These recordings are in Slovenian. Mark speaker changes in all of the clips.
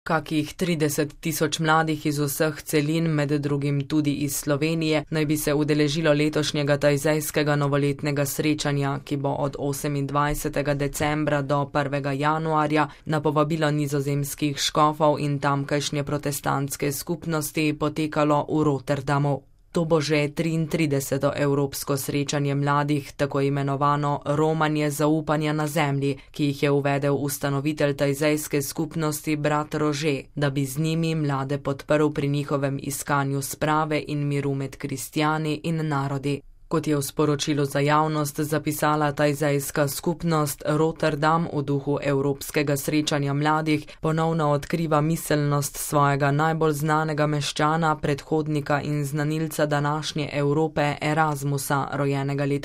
Speaker 1: Kakih 30 tisoč mladih iz vseh celin, med drugim tudi iz Slovenije, naj bi se udeležilo letošnjega tajzejskega novoletnega srečanja, ki bo od 28. decembra do 1. januarja na povabilo nizozemskih škofov in tamkajšnje protestantske skupnosti potekalo v Rotterdamu. To bo že 33. evropsko srečanje mladih, tako imenovano romanje zaupanja na zemlji, ki jih je uvedel ustanovitelj tajzejske skupnosti brat Rože, da bi z njimi mlade podprl pri njihovem iskanju sprave in miru med kristjani in narodi. Kot je v sporočilu za javnost zapisala tajzejska skupnost, Rotterdam v duhu evropskega srečanja mladih ponovno odkriva miselnost svojega najbolj znanega meščana, predhodnika in znanilca današnje Evrope Erasmusa, rojenega leta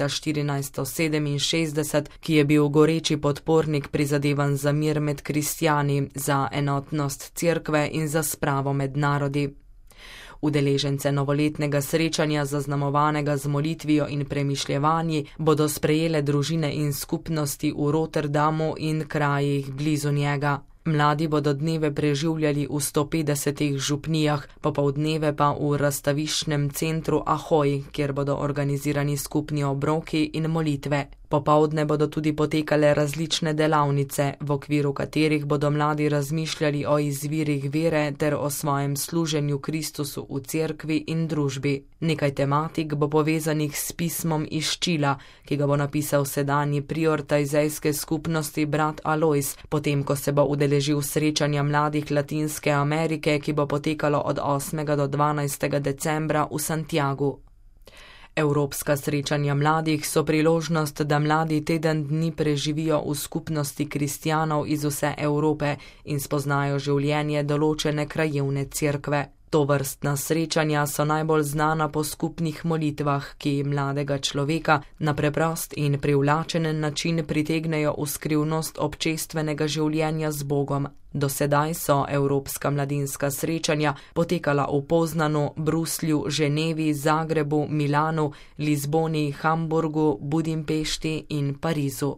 Speaker 1: 1467, ki je bil goreči podpornik prizadevanj za mir med kristjani, za enotnost cerkve in za spravo med narodi. Udeležence novoletnega srečanja, zaznamovanega z molitvijo in premišljevanji, bodo sprejele družine in skupnosti v Rotterdamu in krajih blizu njega. Mladi bodo dneve preživljali v 150 župnijah, popoldneve pa v razstaviščnem centru Ahoj, kjer bodo organizirani skupni obroki in molitve. Popoldne bodo tudi potekale različne delavnice, v okviru katerih bodo mladi razmišljali o izvirih vere ter o svojem služenju Kristusu v cerkvi in družbi. Nekaj tematik bo povezanih s pismom iz Čila, ki ga bo napisal sedanji prior tajzejske skupnosti brat Alojz, potem ko se bo udeležil srečanja mladih Latinske Amerike, ki bo potekalo od 8. do 12. decembra v Santiagu. Evropska srečanja mladih so priložnost, da mladi teden dni preživijo v skupnosti kristjanov iz vse Evrope in spoznajo življenje določene krajevne cerkve. Tovrstna srečanja so najbolj znana po skupnih molitvah, ki mladega človeka na preprost in privlačen način pritegnejo v skrivnost občestvenega življenja z Bogom. Do sedaj so evropska mladinska srečanja potekala v Poznanu, Bruslju, Ženevi, Zagrebu, Milanu, Lizboni, Hamburgu, Budimpešti in Parizu.